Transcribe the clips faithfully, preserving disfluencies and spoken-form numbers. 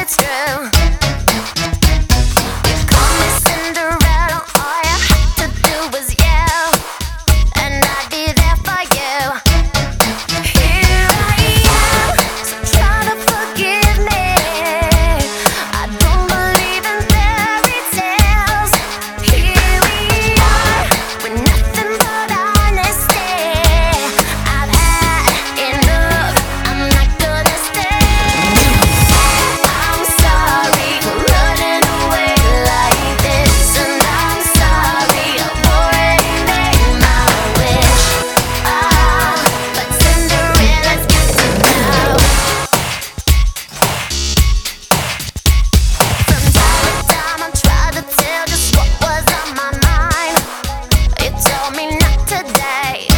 it's true. You call me Cinderella, all you have to do is yell, and I'd be there for you. Here I am, so try to forgive me. I don't believe in fairy tales. Here we are, with nothing but honesty. I've had enough, I'm not gonna stay. I'm sorry for running away like this, and I'm sorry I've already made my wish. Ah, but Cinderella's got to know. From time to time I tried to tell just what was on my mind. You told me not today.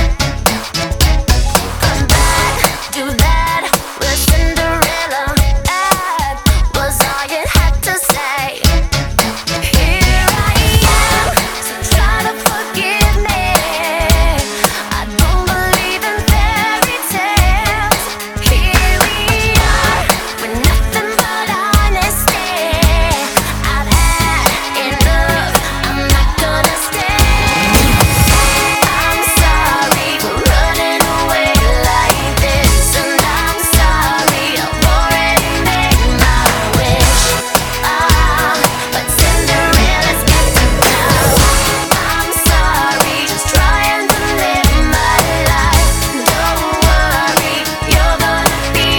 Come back, do that with Cinderella. That was all you had to say. Here I am, so try to forgive me. I don't believe in fairy tales. Here we are, with nothing but honesty. I've had enough, I'm not gonna stay. I'm sorry for running away like this, and I'm sorry I've already made my wish. Ah, but Cinderella's got to know. I'm sorry, just trying to live my life. Don't worry, you're gonna be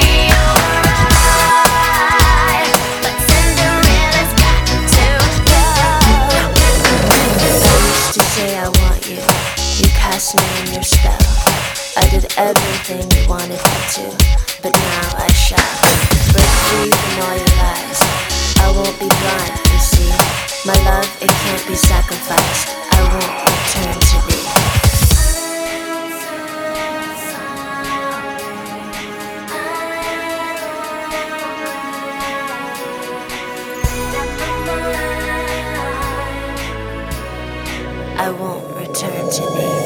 alright. But Cinderella's got to go. I used to say I want you. You cast me in your spell. I did everything you wanted me to, but now I shall break free from all your lies. I won't be blind, you see. My love, it can't be sacrificed. I won't return to thee. I won't return to thee.